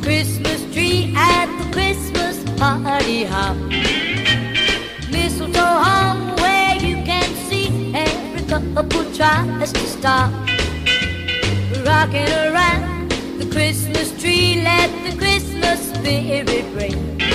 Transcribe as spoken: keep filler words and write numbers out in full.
Christmas tree at the Christmas party hop. Mistletoe hung where you can see every couple tries to stop. Rocking around the Christmas tree, let the Christmas spirit ring.